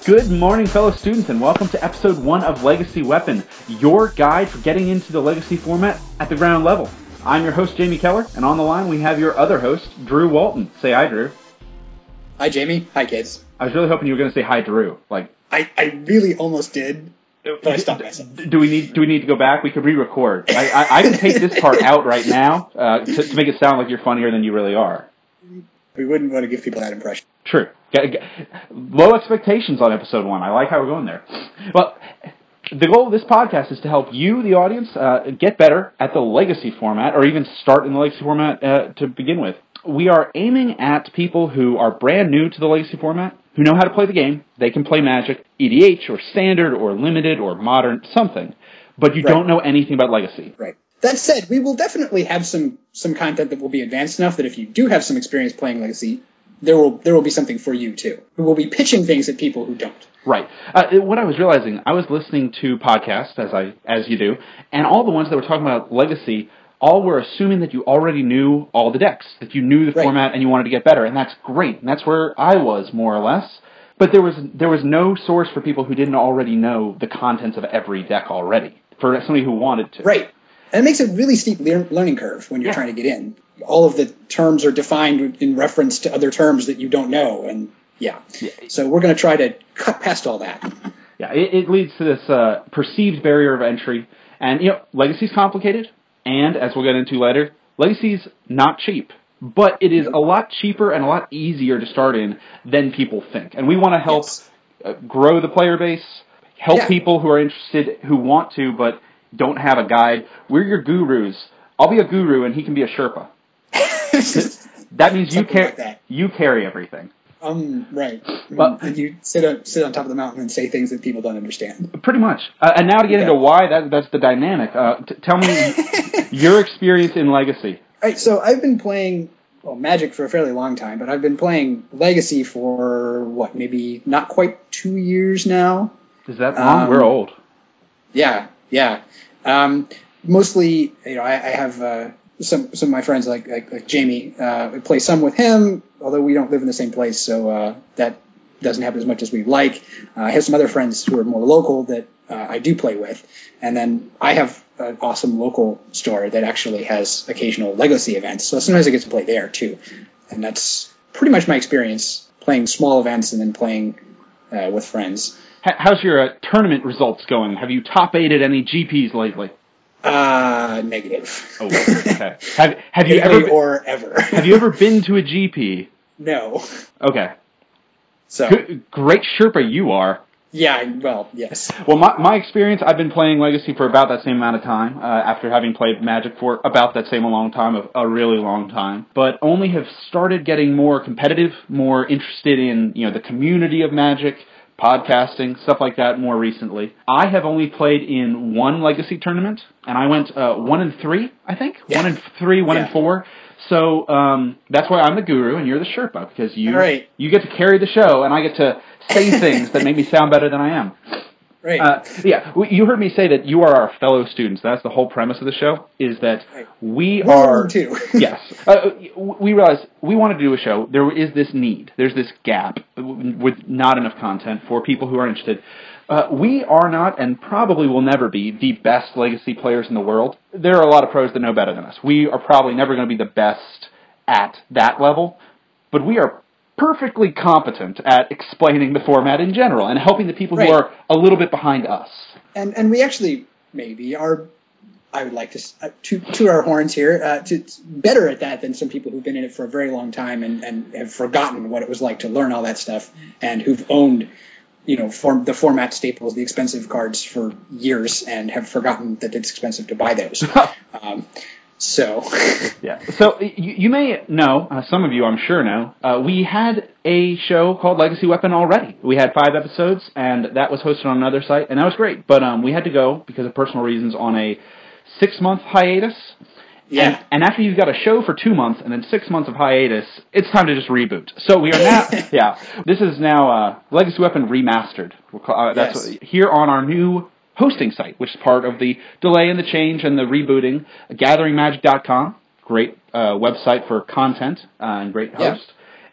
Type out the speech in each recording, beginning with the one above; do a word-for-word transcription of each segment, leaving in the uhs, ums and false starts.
Good morning, fellow students, and welcome to episode one of Legacy Weapon, your guide for getting into the Legacy format at the ground level. I'm your host, Jamie Keller, and on the line we have your other host, Drew Walton. Say hi, Drew. Hi, Jamie. Hi, kids. I was really hoping you were going to say hi, Drew. Like, I, I really almost did, but I stopped myself. Do we need Do we need to go back? We could re-record. I, I, I can take this part out right now uh, to, to make it sound like you're funnier than you really are. We wouldn't want to give people that impression. True. Low expectations on episode one. I like how we're going there. Well, the goal of this podcast is to help you, the audience, uh, get better at the Legacy format, or even start in the Legacy format uh, to begin with. We are aiming at people who are brand new to the Legacy format, who know how to play the game. They can play Magic, E D H, or Standard, or Limited, or Modern, something. But you right. don't know anything about Legacy. Right. That said, we will definitely have some, some content that will be advanced enough that if you do have some experience playing Legacy, there will there will be something for you, too. We will be pitching things at people who don't. Right. Uh, what I was realizing, I was listening to podcasts, as I as you do, and all the ones that were talking about Legacy all were assuming that you already knew all the decks, that you knew the right. format and you wanted to get better, and that's great. And that's where I was, more or less. But there was there was no source for people who didn't already know the contents of every deck already, for somebody who wanted to. Right. And it makes a really steep le- learning curve when you're yeah. trying to get in. All of the terms are defined in reference to other terms that you don't know, and yeah. yeah. So we're going to try to cut past all that. Yeah, it, it leads to this uh, perceived barrier of entry, and you know, Legacy's complicated, and as we'll get into later, Legacy's not cheap, but it is a lot cheaper and a lot easier to start in than people think, and we want to help yes. uh, grow the player base, help yeah. people who are interested, who want to, but don't have a guide. We're your gurus. I'll be a guru, and he can be a Sherpa. That means you carry like you carry everything. Um, right. Well, and you sit on, sit on top of the mountain and say things that people don't understand. Pretty much. Uh, and now to get yeah. into why, that that's the dynamic. Uh, t- tell me your experience in Legacy. All right, so I've been playing well Magic for a fairly long time, but I've been playing Legacy for, what, maybe not quite two years now? Is that long? Um, We're old. Yeah, yeah. Um, mostly, you know, I, I have... Uh, Some some of my friends, like like, like Jamie, uh, we play some with him, although we don't live in the same place, so uh, that doesn't happen as much as we'd like. Uh, I have some other friends who are more local that uh, I do play with, and then I have an awesome local store that actually has occasional Legacy events, so sometimes I get to play there, too. And that's pretty much my experience, playing small events and then playing uh, with friends. How's your uh, tournament results going? Have you top-eighted any G Ps lately? Uh, negative. Oh, okay. Have Have you ever or ever? Have you ever been to a G P? No. Okay. So Good, great Sherpa you are. Yeah. Well, yes. Well, my my experience, I've been playing Legacy for about that same amount of time. Uh, after having played Magic for about that same a long time, of a really long time, but only have started getting more competitive, more interested in you know the community of Magic. Podcasting, stuff like that more recently. I have only played in one Legacy tournament, and I went uh, one and three, I think? Yeah. One and three, one yeah. and four. So um, that's why I'm the guru and you're the Sherpa, because you right. you get to carry the show, and I get to say things that make me sound better than I am. Right. Uh, yeah, you heard me say that you are our fellow students. That's the whole premise of the show, is that right. we We're are... too. Yes. Uh, we realized we wanted to do a show. There is this need. There's this gap with not enough content for people who are interested. Uh, we are not, and probably will never be, the best Legacy players in the world. There are a lot of pros that know better than us. We are probably never going to be the best at that level, but we are perfectly competent at explaining the format in general and helping the people right. who are a little bit behind us. And and we actually maybe are, I would like to uh, toot, toot our horns here, uh, to, better at that than some people who've been in it for a very long time and, and have forgotten what it was like to learn all that stuff and who've owned, you know, form, the format staples, the expensive cards for years and have forgotten that it's expensive to buy those. um, So, yeah. So you, you may know, uh, some of you I'm sure know, uh, we had a show called Legacy Weapon already. We had five episodes, and that was hosted on another site, and that was great. But um, we had to go, because of personal reasons, on a six-month hiatus. Yeah. And, and after you've got a show for two months and then six months of hiatus, it's time to just reboot. So we are now, yeah, this is now uh, Legacy Weapon Remastered. Uh, that's yes. Here on our new hosting site, which is part of the delay and the change and the rebooting, gathering magic dot com. Great uh, website for content uh, and great host. Yep.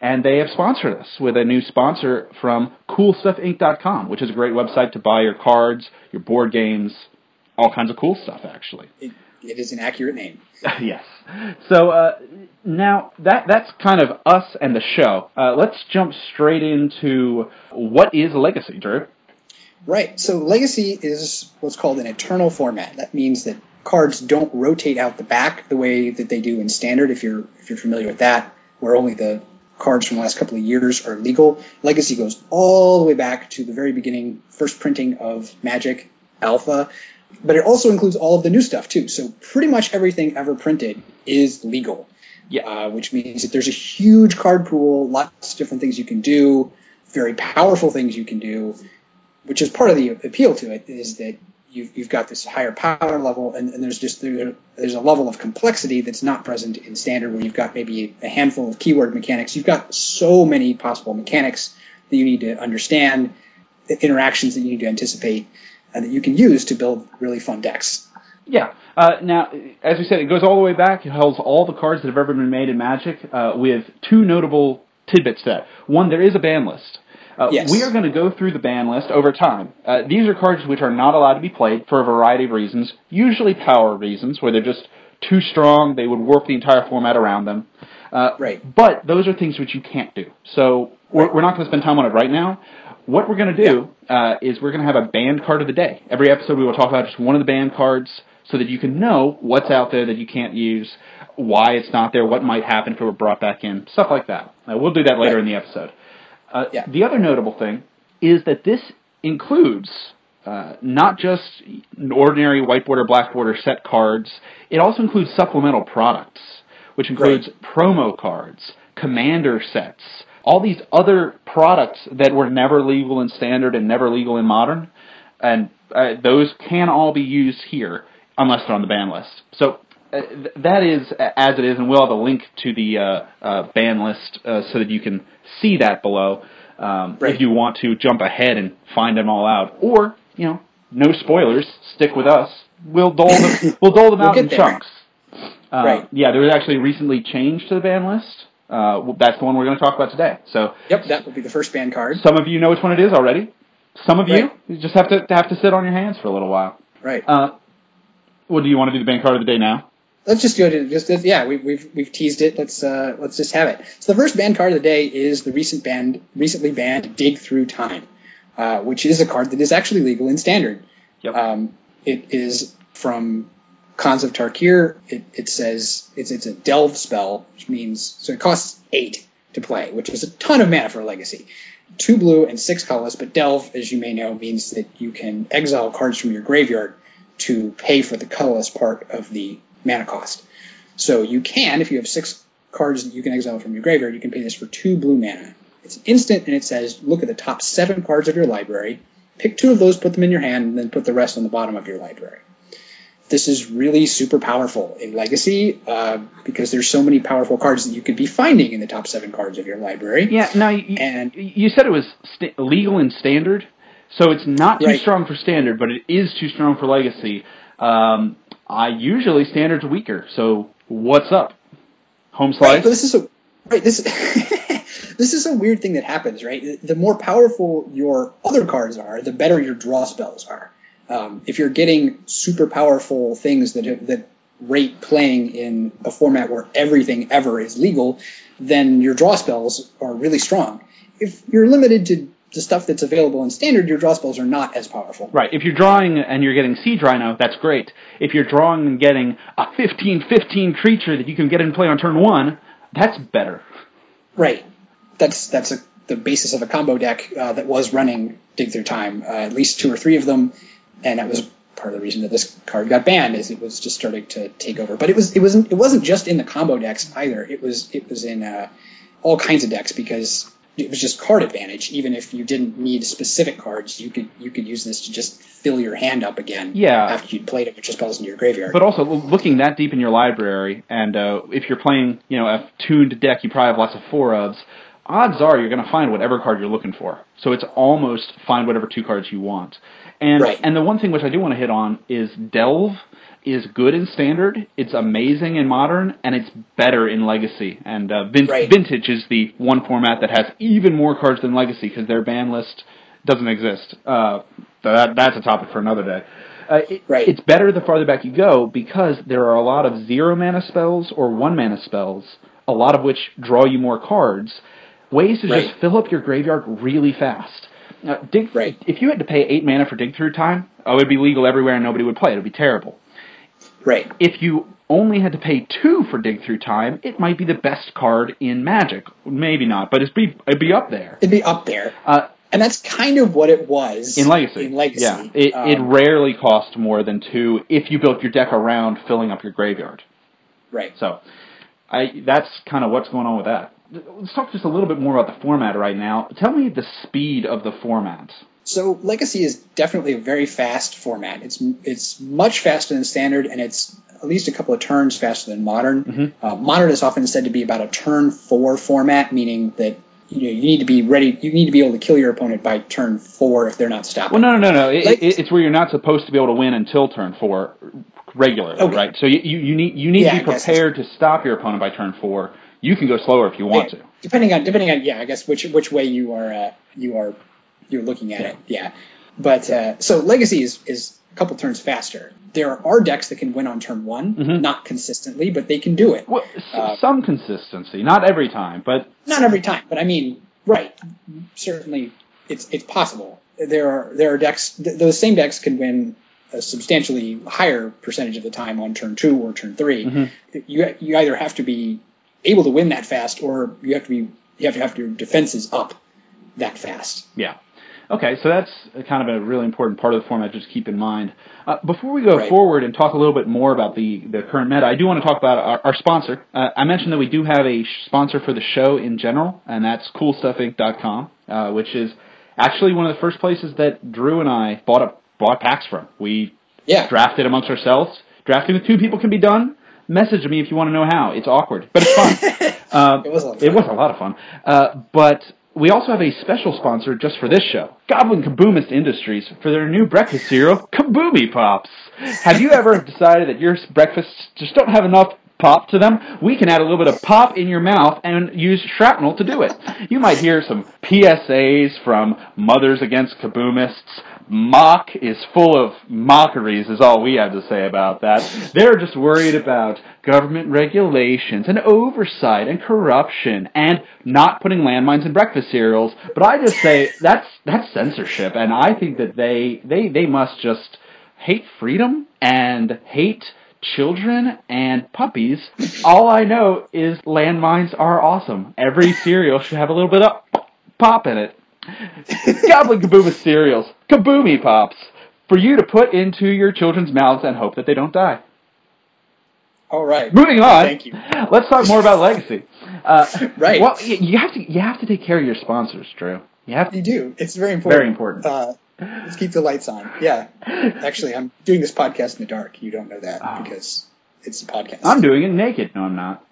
and they have sponsored us with a new sponsor from cool stuff inc dot com, which is a great website to buy your cards, your board games, all kinds of cool stuff, actually. It, it is an accurate name. Yes. So uh, now that that's kind of us and the show. Uh, let's jump straight into what is Legacy, Drew. Right. So Legacy is what's called an eternal format. That means that cards don't rotate out the back the way that they do in Standard, if you're if you're familiar with that, where only the cards from the last couple of years are legal. Legacy goes all the way back to the very beginning, first printing of Magic Alpha, but it also includes all of the new stuff too. So pretty much everything ever printed is legal, yeah. uh, which means that there's a huge card pool, lots of different things you can do, very powerful things you can do, which is part of the appeal to it, is that you've, you've got this higher power level, and, and there's just there, there's a level of complexity that's not present in Standard, where you've got maybe a handful of keyword mechanics. You've got so many possible mechanics that you need to understand, the interactions that you need to anticipate, and that you can use to build really fun decks. Yeah. Uh, now, as we said, it goes all the way back. It holds all the cards that have ever been made in Magic, uh, with two notable tidbits to that. One, there is a ban list. Uh, yes. We are going to go through the ban list over time. Uh, these are cards which are not allowed to be played for a variety of reasons, usually power reasons, where they're just too strong, they would warp the entire format around them. Uh, right. But those are things which you can't do. So we're, we're not going to spend time on it right now. What we're going to do yeah. uh, is we're going to have a banned card of the day. Every episode we will talk about just one of the banned cards so that you can know what's out there that you can't use, why it's not there, what might happen if it were brought back in, stuff like that. Uh, we'll do that later right. in the episode. Uh, yeah. The other notable thing is that this includes uh, not just ordinary white border, black border set cards. It also includes supplemental products, which includes right. promo cards, commander sets, all these other products that were never legal in Standard and never legal in Modern, and uh, those can all be used here unless they're on the ban list. So uh, th- that is as it is, and we'll have a link to the uh, uh, ban list uh, so that you can see that below um, right. if you want to jump ahead and find them all out. Or, you know, no spoilers, stick with us. We'll dole them, we'll dole them we'll out in there. chunks. Uh, right. Yeah, there was actually recently change to the ban list. Uh, that's the one we're going to talk about today. So, yep, that will be the first ban card. Some of you know which one it is already. Some of right. you, you just have to have to sit on your hands for a little while. Right. Uh, well, do you want to do the ban card of the day now? Let's just go to just yeah. We, we've we've teased it. Let's uh, let's just have it. So the first banned card of the day is the recent banned recently banned Dig Through Time, uh, which is a card that is actually legal in Standard. Yep. Um, it is from Khans of Tarkir. It, it says it's it's a delve spell, which means so it costs eight to play, which is a ton of mana for a Legacy. Two blue and six colorless, but delve, as you may know, means that you can exile cards from your graveyard to pay for the colorless part of the mana cost. So you can, if you have six cards that you can exile from your graveyard, you can pay this for two blue mana. It's instant, and it says, look at the top seven cards of your library, pick two of those, put them in your hand, and then put the rest on the bottom of your library. This is really super powerful in Legacy uh, because there's so many powerful cards that you could be finding in the top seven cards of your library. Yeah, now, you, and, you said it was st- legal in Standard, so it's not too right. strong for Standard, but it is too strong for Legacy. Um, I usually Standard's weaker, so what's up? Home slice? Right, but this is a right. This this is a weird thing that happens, right? The more powerful your other cards are, the better your draw spells are. Um, if you're getting super powerful things that that rate playing in a format where everything ever is legal, then your draw spells are really strong. If you're limited to the stuff that's available in Standard, your draw spells are not as powerful. Right. If you're drawing and you're getting Siege Rhino, that's great. If you're drawing and getting a fifteen fifteen creature that you can get in play on turn one, that's better. Right. That's that's a, the basis of a combo deck uh, that was running Dig Through Time, uh, at least two or three of them, and that was part of the reason that this card got banned, is it was just starting to take over. But it was it wasn't it wasn't just in the combo decks either. It was it was in uh, all kinds of decks because it was just card advantage. Even if you didn't need specific cards, you could you could use this to just fill your hand up again. Yeah. After you'd played it, which just spells into your graveyard. But also looking that deep in your library, and uh, if you're playing, you know, a tuned deck, you probably have lots of four ofs. Odds are you're going to find whatever card you're looking for. So it's almost find whatever two cards you want. And right. and the one thing which I do want to hit on is Delve is good in Standard, it's amazing in Modern, and it's better in Legacy. And uh, Vin- Right. Vintage is the one format that has even more cards than Legacy because their ban list doesn't exist. Uh, that, that's a topic for another day. Uh, it, Right. It's better the farther back you go because there are a lot of zero mana spells or one mana spells, a lot of which draw you more cards, ways to Right. just fill up your graveyard really fast. Uh, dig, Right. If you had to pay eight mana for Dig Through Time, oh, it would be legal everywhere and nobody would play it. It would be terrible. Right. If you only had to pay two for Dig Through Time, it might be the best card in Magic. Maybe not, but it'd be, it'd be up there. It'd be up there. Uh, and that's kind of what it was in Legacy. In Legacy. Yeah, it, um, it rarely cost more than two if you built your deck around filling up your graveyard. Right. So, I that's kind of what's going on with that. Let's talk just a little bit more about the format right now. Tell me the speed of the format. So Legacy is definitely a very fast format. It's it's much faster than Standard, and it's at least a couple of turns faster than Modern. Mm-hmm. Uh, Modern is often said to be about a turn four format, meaning that you know you need to be ready. You need to be able to kill your opponent by turn four if they're not stopping. Well, no, no, no, no. It, Like- it, it's where you're not supposed to be able to win until turn four regularly, Okay. right? So you, you, you need you need Yeah, to I be guess prepared to stop your opponent by turn four. You can go slower if you want Yeah, to. Depending on depending on yeah, I guess which which way you are uh, you are you're looking at Yeah. it. Yeah. But uh, so Legacy is is a couple turns faster. There are decks that can win on turn one, Mhm. not consistently, but they can do it. Well, s- Uh, some consistency, not every time, but Not every time, but I mean, right? Certainly, it's it's possible. There are there are decks. Th- those same decks can win a substantially higher percentage of the time on turn two or turn three. Mhm. You you either have to be able to win that fast, or you have to be you have to have your defenses up that fast. yeah. Okay, so that's kind of a really important part of the format just to keep in mind. Uh, before we go Right. forward and talk a little bit more about the, the current meta, I do want to talk about our, our sponsor. Uh, I mentioned that we do have a sh- sponsor for the show in general, and that's cool stuff inc dot com, uh, which is actually one of the first places that Drew and I bought a, bought packs from. We Yeah. drafted amongst ourselves. Drafting with two people can be done. Message me if you want to know how. It's awkward, but it's fun. uh, It was a lot of It fun. was a lot of fun. Uh, but we also have a special sponsor just for this show, Goblin Kaboomist Industries, for their new breakfast cereal, Kaboomy Pops. Have you ever decided that your breakfasts just don't have enough pop to them? We can add a little bit of pop in your mouth and use shrapnel to do it. You might hear some P S As from Mothers Against Kaboomists. Mock is full of mockeries is all we have to say about that. They're just worried about government regulations and oversight and corruption and not putting landmines in breakfast cereals. But I just say that's that's censorship, and I think that they they, they must just hate freedom and hate children and puppies. All I know is landmines are awesome. Every cereal should have a little bit of pop in it. Goblin Kaboomist cereals, Kaboomy Pops, for you to put into your children's mouths and hope that they don't die. All right. Moving on. Thank you. Let's talk more about Legacy. Uh, Right. Well, y- you have to you have to take care of your sponsors, Drew. You have to. You do. It's very important. Very important. Uh, let's keep the lights on. Yeah. Actually, I'm doing this podcast in the dark. You don't know that Oh. because it's a podcast. I'm doing it naked. No, I'm not.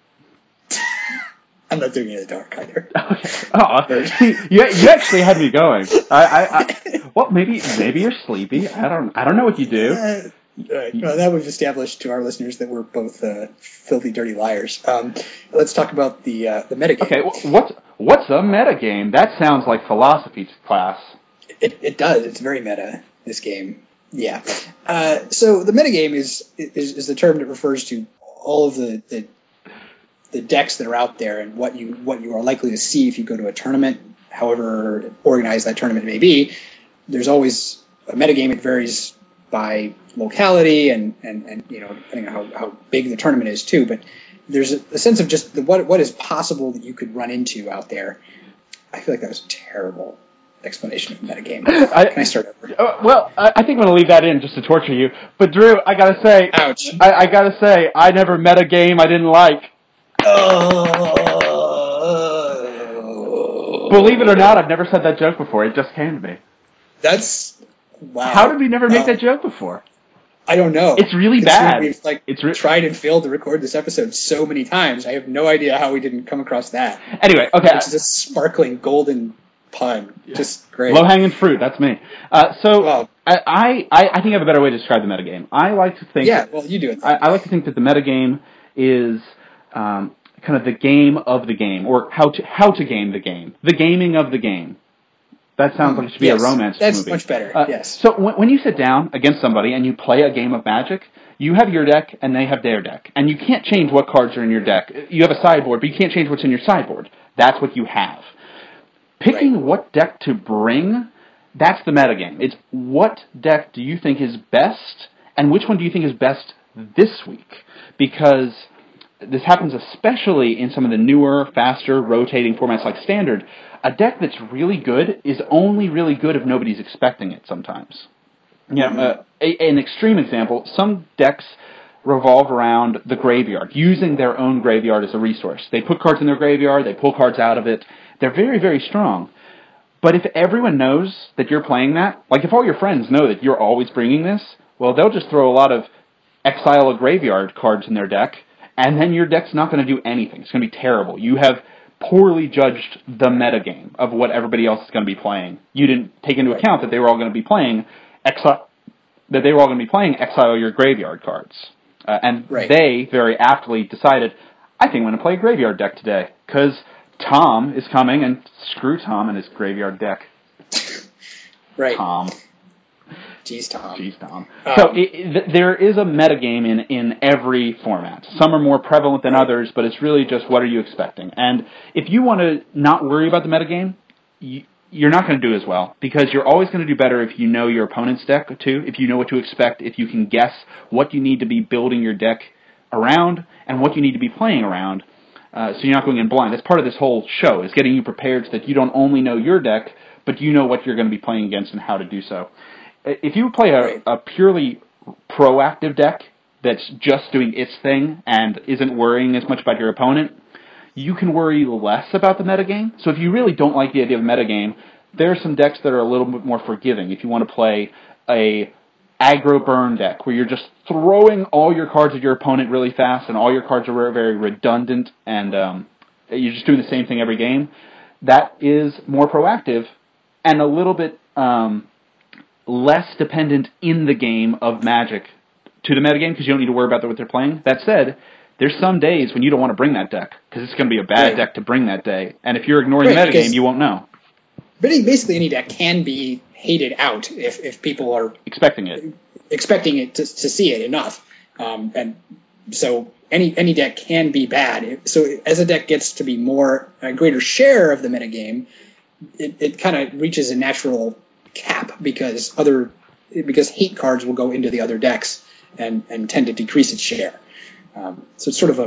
I'm not doing it in the dark either. Okay. Oh, see, you, you actually had me going. I, I, I, well, maybe maybe you're sleepy. I don't I don't know what you do. Uh, Right. Well, now we've established to our listeners that we're both uh, filthy, dirty liars. Um, let's talk about the uh, the metagame. Okay, wh- what's what's a metagame? That sounds like philosophy class. It, it does. It's very meta, this game. Yeah. Uh, so the metagame is, is is the term that refers to all of the, the the decks that are out there and what you what you are likely to see if you go to a tournament, however organized that tournament may be. There's always a metagame. It varies by locality and, and, and you know, depending on how, how big the tournament is too. But there's a, a sense of just the, what what is possible that you could run into out there. I feel like that was a terrible explanation of metagame. I- Can I start over? Uh, well, I, I think I'm going to leave that in just to torture you. But Drew, I got to say, Ouch. I, I got to say, I never met a game I didn't like. Oh. Believe it or not, I've never said that joke before. It just came to me. That's wow. How did we never make Uh, that joke before? I don't know. It's really Considering bad. We've like It's re- tried and failed to record this episode so many times. I have no idea how we didn't come across that. Anyway, okay. It's just a sparkling golden pun. Just great. Low-hanging fruit, that's me. Uh, so, Well, I, I, I think I have a better way to describe the metagame. I like to think... Yeah, well, you do it. I, I like to think that the metagame is um, kind of the game of the game, or how to how to game the game. The gaming of the game. That sounds like it should be yes, a romance that's movie. That's much better, uh, yes. So when, when you sit down against somebody and you play a game of Magic, you have your deck and they have their deck. And you can't change what cards are in your deck. You have a sideboard, but you can't change what's in your sideboard. That's what you have. Picking right. what deck to bring... That's the metagame. It's what deck do you think is best, and which one do you think is best this week? Because this happens especially in some of the newer, faster, rotating formats like Standard. A deck that's really good is only really good if nobody's expecting it sometimes. Yeah, you know, uh, a, an extreme example, some decks revolve around the graveyard, using their own graveyard as a resource. They put cards in their graveyard, they pull cards out of it. They're very, very strong. But if everyone knows that you're playing that, like if all your friends know that you're always bringing this, well, they'll just throw a lot of Exile a Graveyard cards in their deck, and then your deck's not going to do anything. It's going to be terrible. You have poorly judged the metagame of what everybody else is going to be playing. You didn't take into account that they were all going to be playing Exile, that they were all going to be playing Exile your Graveyard cards. Uh, and right. they very aptly decided, I think I'm going to play a Graveyard deck today, because Tom is coming, and screw Tom and his graveyard deck. Right. Tom. Jeez, Tom. Jeez, Tom. Um, so it, it, there is a metagame in, in every format. Some are more prevalent than others, but it's really just what are you expecting. And if you want to not worry about the metagame, you, you're not going to do as well, because you're always going to do better if you know your opponent's deck, too, if you know what to expect, if you can guess what you need to be building your deck around and what you need to be playing around. Uh, so you're not going in blind. That's part of this whole show, is getting you prepared so that you don't only know your deck, but you know what you're going to be playing against and how to do so. If you play a, a purely proactive deck that's just doing its thing and isn't worrying as much about your opponent, you can worry less about the metagame. So if you really don't like the idea of metagame, there are some decks that are a little bit more forgiving. If you want to play a aggro burn deck, where you're just throwing all your cards at your opponent really fast, and all your cards are very redundant, and um, you're just doing the same thing every game, that is more proactive and a little bit um, less dependent in the game of Magic to the metagame, because you don't need to worry about what they're playing. That said, there's some days when you don't want to bring that deck, because it's going to be a bad right. deck to bring that day, and if you're ignoring right, the metagame, you won't know. But basically any deck can be hated out if, if people are expecting it, expecting it to, to see it enough. Um, and so any any deck can be bad. So as a deck gets to be more a greater share of the metagame, it, it kind of reaches a natural cap, because other because hate cards will go into the other decks and, and tend to decrease its share. Um, so it's sort of a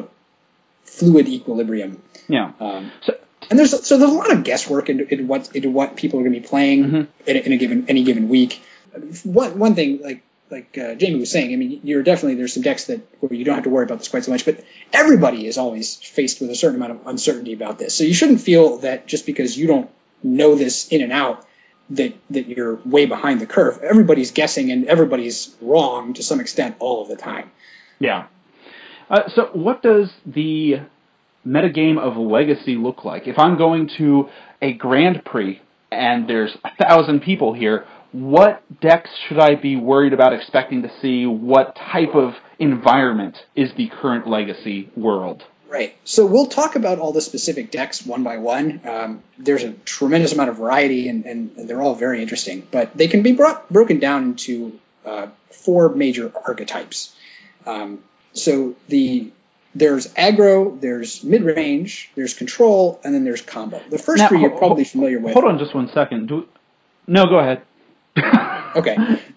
fluid equilibrium. Yeah. Um, so. And there's so there's a lot of guesswork into, into what into what people are going to be playing mm-hmm. in, a, in a given any given week. One one thing, like like uh, Jamie was saying, I mean, you're definitely there's some decks that where you don't have to worry about this quite so much, but everybody is always faced with a certain amount of uncertainty about this. So you shouldn't feel that just because you don't know this in and out that that you're way behind the curve. Everybody's guessing and everybody's wrong to some extent all of the time. Yeah. Uh, so what does the metagame of Legacy look like? If I'm going to a Grand Prix and there's a thousand people here, what decks should I be worried about expecting to see? What type of environment is the current Legacy world? Right. So we'll talk about all the specific decks one by one. Um, there's a tremendous amount of variety, and, and, and they're all very interesting. But they can be brought, broken down into uh, four major archetypes. Um, so the There's aggro, there's mid-range, there's control, and then there's combo. The first now, three you're probably hold, familiar with. Hold on just one second. Do, no, go ahead. Okay.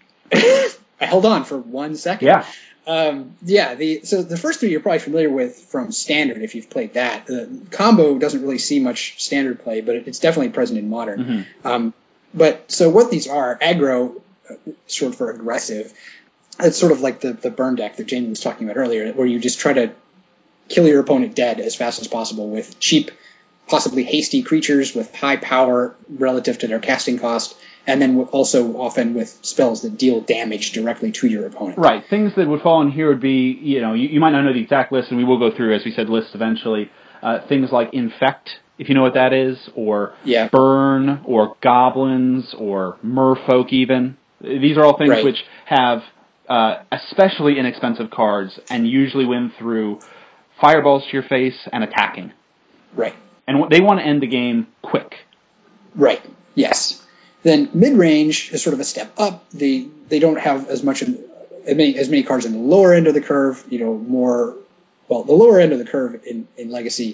I held on for one second. Yeah. Um, yeah, the so the first three you're probably familiar with from Standard if you've played that. The combo doesn't really see much Standard play, but it's definitely present in Modern. Mm-hmm. Um, but so what these are, aggro, short for aggressive, it's sort of like the, the burn deck that Jamie was talking about earlier, where you just try to kill your opponent dead as fast as possible with cheap, possibly hasty creatures with high power relative to their casting cost, and then also often with spells that deal damage directly to your opponent. Right. Things that would fall in here would be, you know, you, you might not know the exact list, and we will go through, as we said, lists eventually. Uh, things like Infect, if you know what that is, or yeah. Burn, or Goblins, or Merfolk even. These are all things Right. which have uh, especially inexpensive cards and usually win through fireballs to your face and attacking. Right. And they want to end the game quick. Right. Yes. Then mid-range is sort of a step up. They they don't have as much in, as many as many cards in the lower end of the curve. You know, more well, the lower end of the curve in, in Legacy.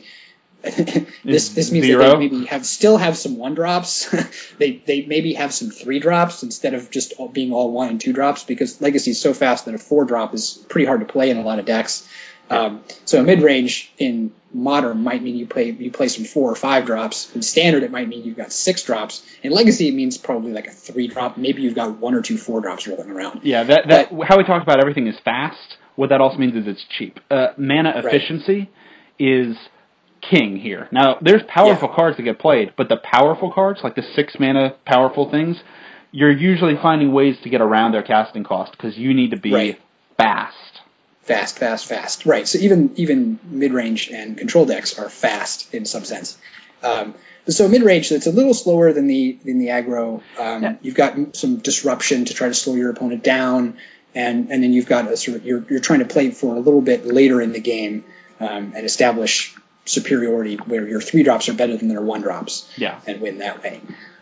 this this means Zero. that they maybe have still have some one drops. they they maybe have some three drops instead of just all, being all one and two drops, because Legacy is so fast that a four drop is pretty hard to play in a lot of decks. Um, so a mid range in Modern might mean you play you play some four or five drops. In Standard, it might mean you've got six drops. In Legacy, it means probably like a three drop. Maybe you've got one or two four drops rolling around. Yeah, that that but, how we talked about everything is fast. What that also means is it's cheap. Uh, mana efficiency right. is king here. Now, there's powerful yeah. cards that get played, but the powerful cards, like the six mana powerful things, you're usually finding ways to get around their casting cost because you need to be right. fast. Fast, fast, fast. Right. So even even mid-range and control decks are fast in some sense. Um, so mid-range, it's a little slower than the than the aggro. Um, yeah. You've got some disruption to try to slow your opponent down, and and then you've got a sort of you're you're trying to play for a little bit later in the game um, and establish superiority where your three drops are better than their one drops. Yeah. And win that way.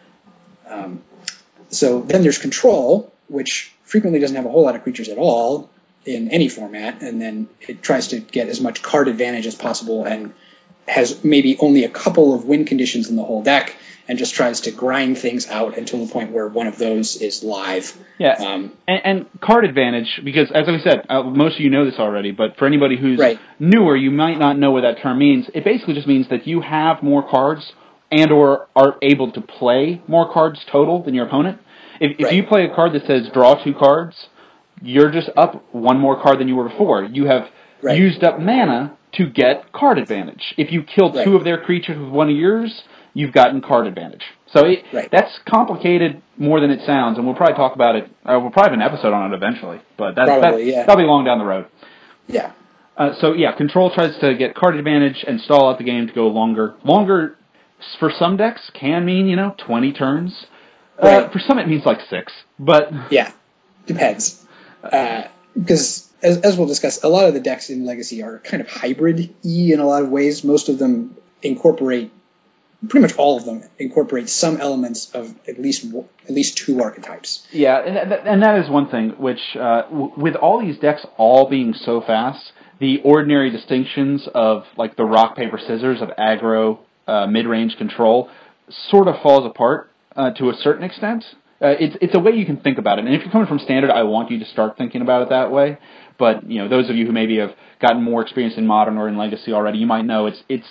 Um, so then there's control, which frequently doesn't have a whole lot of creatures at all in any format, and then it tries to get as much card advantage as possible and has maybe only a couple of win conditions in the whole deck and just tries to grind things out until the point where one of those is live. Yeah, um, and, and card advantage, because as I said, uh, most of you know this already, but for anybody who's right. newer, you might not know what that term means. It basically just means that you have more cards and or are able to play more cards total than your opponent. If, if right. you play a card that says draw two cards, you're just up one more card than you were before. You have right. used up mana to get card advantage. If you kill two right. of their creatures with one of yours, you've gotten card advantage. So it, right. that's complicated more than it sounds, and we'll probably talk about it. Uh, we'll probably have an episode on it eventually, but that, probably, that, yeah. that'll be long down the road. Yeah. Uh, so yeah, control tries to get card advantage and stall out the game to go longer. Longer for some decks can mean, you know, twenty turns. Right. Uh, for some it means like six, but yeah, depends. Because, uh, as, as we'll discuss, a lot of the decks in Legacy are kind of hybrid-y in a lot of ways. Most of them incorporate, pretty much all of them incorporate some elements of at least at least two archetypes. Yeah, and, and that is one thing, which, uh, w- with all these decks all being so fast, the ordinary distinctions of, like, the rock, paper, scissors of aggro, uh, mid-range control sort of falls apart uh, to a certain extent. Uh, it's it's a way you can think about it, and if you're coming from Standard, I want you to start thinking about it that way. But you know, those of you who maybe have gotten more experience in Modern or in Legacy already, you might know it's it's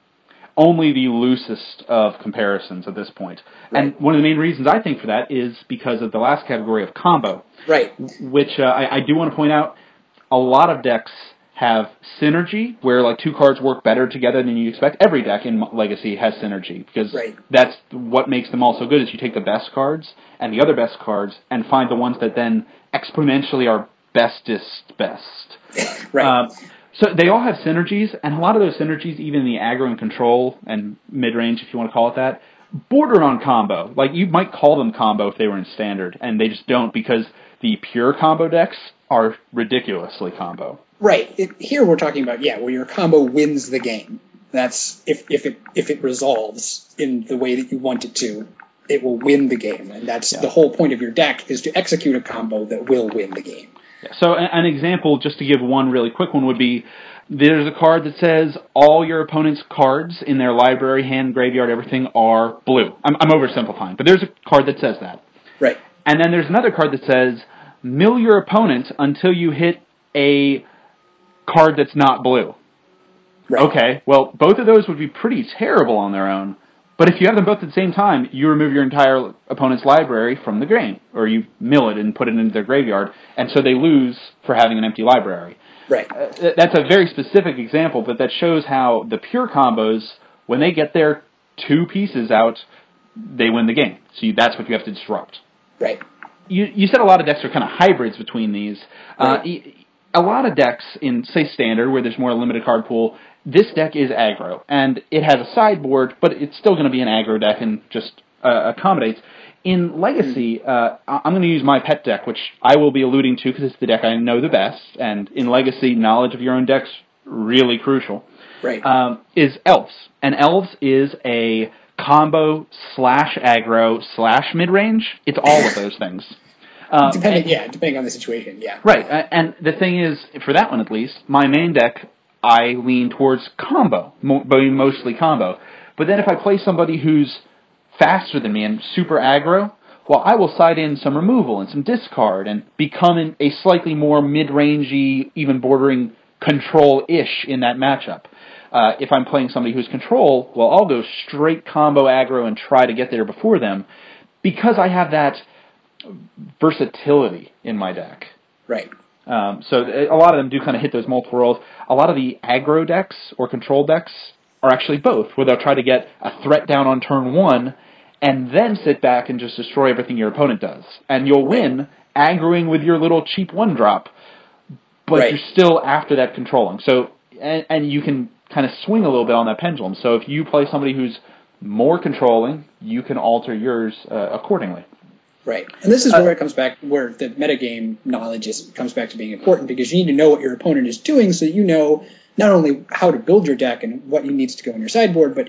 only the loosest of comparisons at this point. Right. And one of the main reasons I think for that is because of the last category of combo, right? Which uh, I, I do want to point out, a lot of decks have synergy, where like two cards work better together than you expect. Every deck in Legacy has synergy, because right. that's what makes them all so good, is you take the best cards and the other best cards and find the ones that then exponentially are bestest best. right. Uh, so they all have synergies, and a lot of those synergies, even in the aggro and control and mid-range, if you want to call it that, border on combo. Like, you might call them combo if they were in Standard, and they just don't, because the pure combo decks are ridiculously combo. Right. It, here we're talking about, yeah, where your combo wins the game. That's if, if it if it resolves in the way that you want it to, it will win the game. And that's yeah. the whole point of your deck, is to execute a combo that will win the game. Yeah. So an, an example, just to give one really quick one, would be there's a card that says all your opponent's cards in their library, hand, graveyard, everything are blue. I'm, I'm oversimplifying, but there's a card that says that. Right. And then there's another card that says mill your opponent until you hit a card that's not blue. Right. Okay, well, both of those would be pretty terrible on their own, but if you have them both at the same time, you remove your entire opponent's library from the game, or you mill it and put it into their graveyard, and so they lose for having an empty library. Right. Uh, that's a very specific example, but that shows how the pure combos, when they get their two pieces out, they win the game. So you, that's what you have to disrupt. Right. You, you said a lot of decks are kind of hybrids between these. Right. Uh, A lot of decks in, say, Standard, where there's more limited card pool, this deck is aggro, and it has a sideboard, but it's still going to be an aggro deck and just uh, accommodates. In Legacy, uh, I'm going to use my pet deck, which I will be alluding to because it's the deck I know the best, and in Legacy, knowledge of your own deck's really crucial. Right. Um, is Elves. And Elves is a combo slash aggro slash mid-range. It's all of those things. Um, depending, and, yeah, depending on the situation, yeah. Right, and the thing is, for that one at least, my main deck, I lean towards combo, mostly combo. But then if I play somebody who's faster than me and super aggro, well, I will side in some removal and some discard and become a slightly more mid-rangey, even bordering control-ish in that matchup. Uh, if I'm playing somebody who's control, well, I'll go straight combo aggro and try to get there before them because I have that versatility in my deck. Right. Um, so a lot of them do kind of hit those multiple roles. A lot of the aggro decks or control decks are actually both, where they'll try to get a threat down on turn one and then sit back and just destroy everything your opponent does. And you'll win aggroing with your little cheap one-drop, but right. you're still after that controlling. So, and, and you can kind of swing a little bit on that pendulum. So if you play somebody who's more controlling, you can alter yours uh, accordingly. Right. And this is where uh, it comes back, where the metagame knowledge is, comes back to being important, because you need to know what your opponent is doing so you know not only how to build your deck and what needs to go in your sideboard, but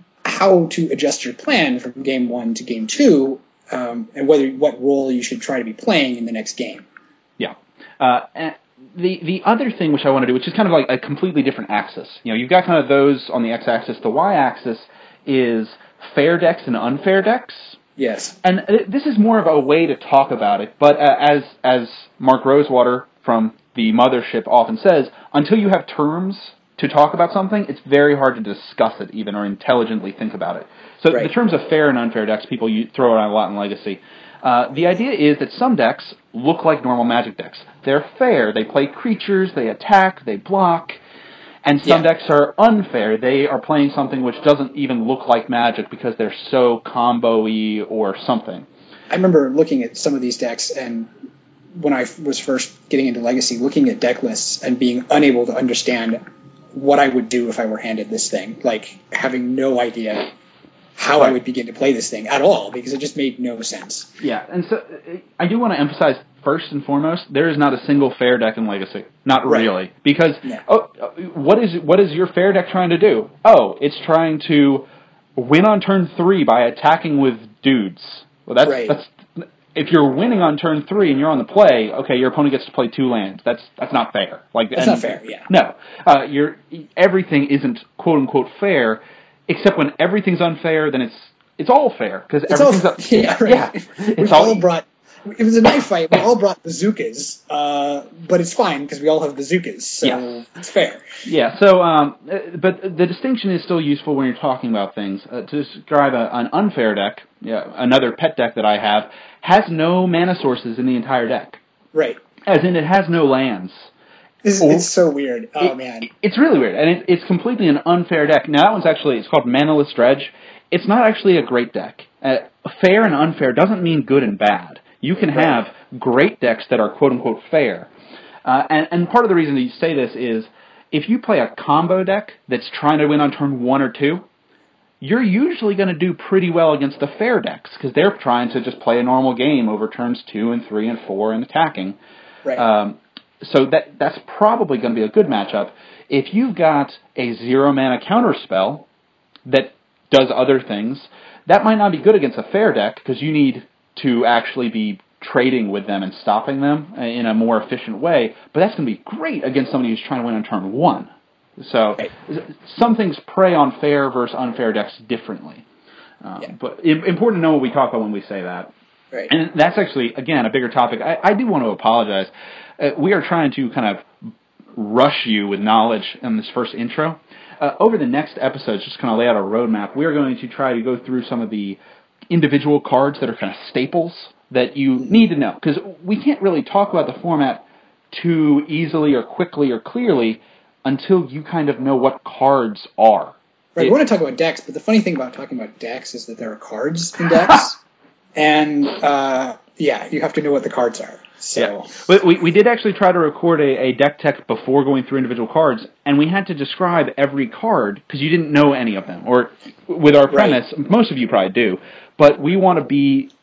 how to adjust your plan from game one to game two, um, and whether what role you should try to be playing in the next game. Yeah. Uh, and the the other thing which I want to do, which is kind of like a completely different axis. You know, you've got kind of those on the x-axis. The y-axis is fair decks and unfair decks. Yes. And this is more of a way to talk about it, but uh, as as Mark Rosewater from the Mothership often says, until you have terms to talk about something, it's very hard to discuss it even or intelligently think about it. So right. the terms of fair and unfair decks, people throw around a lot in Legacy. Uh, the idea is that some decks look like normal Magic decks. They're fair. They play creatures, they attack, they block. And some yeah. decks are unfair. They are playing something which doesn't even look like Magic because they're so combo-y or something. I remember looking at some of these decks, and when I was first getting into Legacy, looking at deck lists and being unable to understand what I would do if I were handed this thing. Like, having no idea how I would begin to play this thing at all, because it just made no sense. Yeah, and so I do want to emphasize, first and foremost, there is not a single fair deck in Legacy. Not right. really. Because, yeah. oh, what is what is your fair deck trying to do? Oh, it's trying to win on turn three by attacking with dudes. Well, that's right. that's if you're winning on turn three and you're on the play, okay, your opponent gets to play two lands. That's that's not fair. Like That's and, not fair, yeah. No. Uh, you're, everything isn't quote-unquote fair, except when everything's unfair, then it's it's all fair. Because everything's all, up, yeah, right. yeah, We've it's all all brought... It was a knife fight. We all brought bazookas, uh, but it's fine because we all have bazookas, so yeah. it's fair. Yeah. So, um, but the distinction is still useful when you're talking about things. Uh, to describe a, an unfair deck, yeah, another pet deck that I have has no mana sources in the entire deck. Right. As in, it has no lands. It's, or, it's so weird. Oh it, man, it's really weird, and it, it's completely an unfair deck. Now that one's actually it's called Manaless Dredge. It's not actually a great deck. Uh, fair and unfair doesn't mean good and bad. You can have great decks that are quote-unquote fair. Uh, and, and part of the reason that you say this is if you play a combo deck that's trying to win on turn one or two, you're usually going to do pretty well against the fair decks because they're trying to just play a normal game over turns two and three and four and attacking. Right. Um, so that that's probably going to be a good matchup. If you've got a zero-mana counterspell that does other things, that might not be good against a fair deck because you need to actually be trading with them and stopping them in a more efficient way, but that's going to be great against somebody who's trying to win on turn one. So right. some things prey on fair versus unfair decks differently. Um, yeah. But it, important to know what we talk about when we say that. Right. And that's actually, again, a bigger topic. I, I do want to apologize. Uh, we are trying to kind of rush you with knowledge in this first intro. Uh, over the next episodes, just kind of lay out a roadmap, we are going to try to go through some of the individual cards that are kind of staples that you need to know. Because we can't really talk about the format too easily or quickly or clearly until you kind of know what cards are. Right, it, we want to talk about decks, but the funny thing about talking about decks is that there are cards in decks. and, uh, yeah, you have to know what the cards are. So. Yeah. But we, we did actually try to record a, a deck tech before going through individual cards, and we had to describe every card because you didn't know any of them. Or with our premise, right. most of you probably do, but we want to be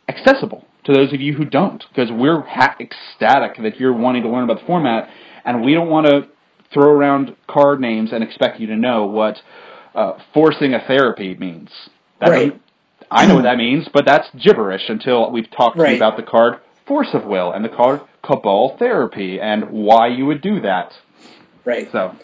accessible to those of you who don't, because we're ha- ecstatic that you're wanting to learn about the format, and we don't want to throw around card names and expect you to know what uh, forcing a therapy means. That right. I know what that means, but that's gibberish until we've talked right. to you about the card Force of Will and the card Cabal Therapy and why you would do that. Right. So,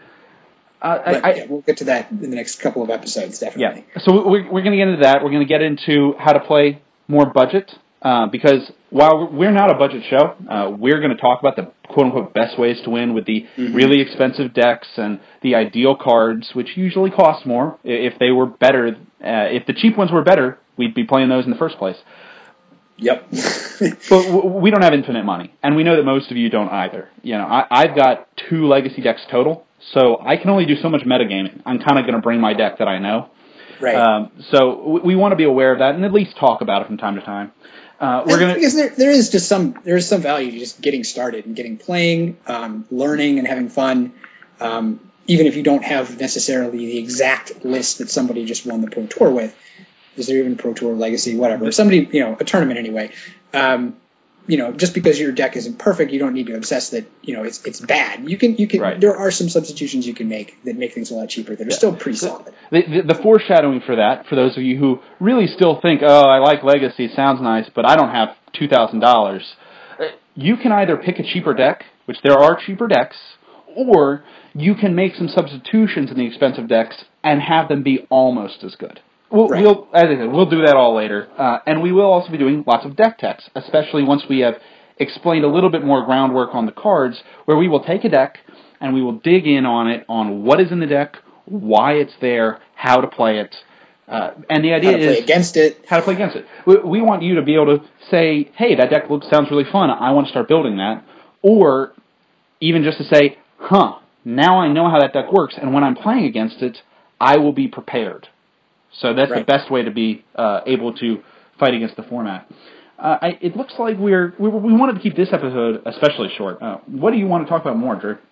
uh, but, I, yeah, we'll get to that in the next couple of episodes, definitely. Yeah. So we're, we're going to get into that. We're going to get into how to play more budget, uh, because while we're not a budget show, uh, we're going to talk about the quote-unquote best ways to win with the mm-hmm. really expensive decks and the ideal cards, which usually cost more. If they were better, uh, if the cheap ones were better, we'd be playing those in the first place. Yep. But we don't have infinite money, and we know that most of you don't either. You know, I, I've got two Legacy decks total, so I can only do so much metagaming. I'm kind of going to bring my deck that I know. Right. Um, so we, we want to be aware of that and at least talk about it from time to time. Uh, we're gonna because there there is just some there is some value to just getting started and getting playing, um, learning and having fun. Um, even if you don't have necessarily the exact list that somebody just won the Pro Tour with. Is there even Pro Tour Legacy, whatever? Somebody, you know, a tournament anyway. Um, you know, just because your deck isn't perfect, you don't need to obsess that, you know, it's it's bad. You can you can right. There are some substitutions you can make that make things a lot cheaper that are yeah. still pretty solid. The, the, the foreshadowing for that, for those of you who really still think, oh, I like Legacy, sounds nice, but I don't have two thousand dollars. You can either pick a cheaper deck, which there are cheaper decks, or you can make some substitutions in the expensive decks and have them be almost as good. We'll, right. we'll, as I said, we'll do that all later. Uh, and we will also be doing lots of deck techs, especially once we have explained a little bit more groundwork on the cards, where we will take a deck and we will dig in on it, on what is in the deck, why it's there, how to play it. Uh, and the idea how to is... play against it. How to play against it. We, we want you to be able to say, hey, that deck looks sounds really fun, I want to start building that. Or even just to say, huh, now I know how that deck works, and when I'm playing against it, I will be prepared. So that's right. the best way to be uh, able to fight against the format. Uh, I, it looks like we're we, we wanted to keep this episode especially short. Uh, what do you want to talk about more, Drew?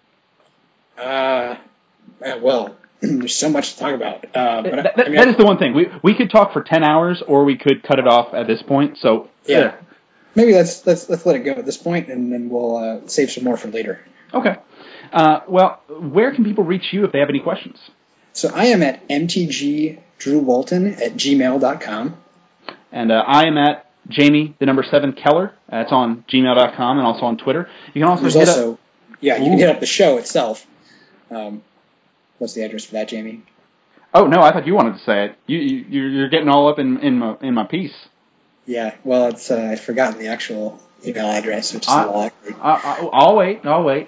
Uh, well, there's so much to talk about. Uh, but that, I, I mean, that is the one thing. We we could talk for ten hours, or we could cut it off at this point. So yeah, yeah. maybe let's let's let's let it go at this point, and then we'll uh, save some more for later. Okay. Uh, well, where can people reach you if they have any questions? So I am at m t g drew walton at gmail dot com. And uh, I am at Jamie, the number seven, Keller. That's on gmail dot com and also on Twitter. You can also There's hit also, up... Yeah, you Ooh. can hit up the show itself. Um, what's the address for that, Jamie? Oh, no, I thought you wanted to say it. You, you, you're getting all up in, in, my, in my piece. Yeah, well, it's uh, I've forgotten the actual email address, which is I, a little awkward. I, I, I'll wait, I'll wait.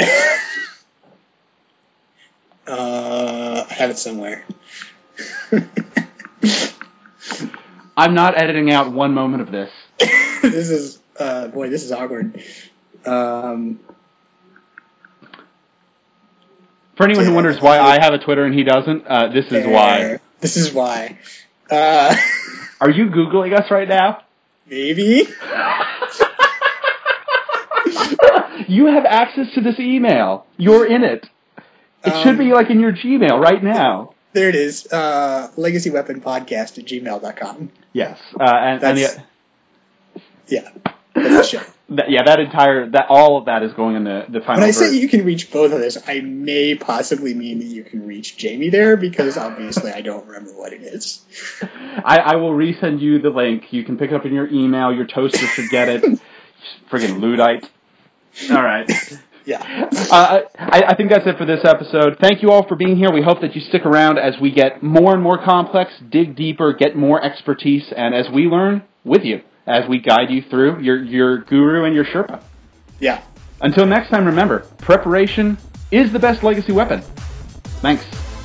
uh, I have it somewhere. I'm not editing out one moment of this. This is, uh, boy, this is awkward. Um, For anyone who wonders why I have a Twitter and he doesn't, uh, this is why. This is why. Uh, Are you Googling us right now? Maybe. You have access to this email. You're in it. It um, should be like in your Gmail right now. There it is. Uh, Legacy Weapon Podcast at gmail dot com. Yes. Uh, and, and the, yeah. That's the show. That, yeah, that entire, that all of that is going in the, the final When I version. say you can reach both of those, I may possibly mean that you can reach Jamie there, because obviously I don't remember what it is. I, I will resend you the link. You can pick it up in your email. Your toaster should get it. Friggin' Luddite. All right. Yeah. Uh, I, I think that's it for this episode. Thank you all for being here. We hope that you stick around as we get more and more complex, dig deeper, get more expertise, and as we learn with you, as we guide you through your, your guru and your Sherpa. Yeah. Until next time, remember, preparation is the best legacy weapon. Thanks.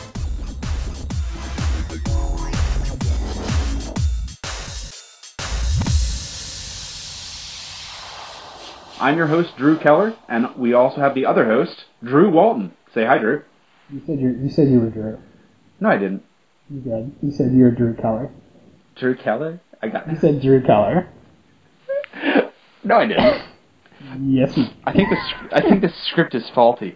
I'm your host, Drew Keller, and we also have the other host, Drew Walton. Say hi, Drew. You said you you said you were Drew. No, I didn't. You did. You said you were Drew Keller. Drew Keller? I got. You said Drew Keller. No, I didn't. Yes. You I think the I think the script is faulty.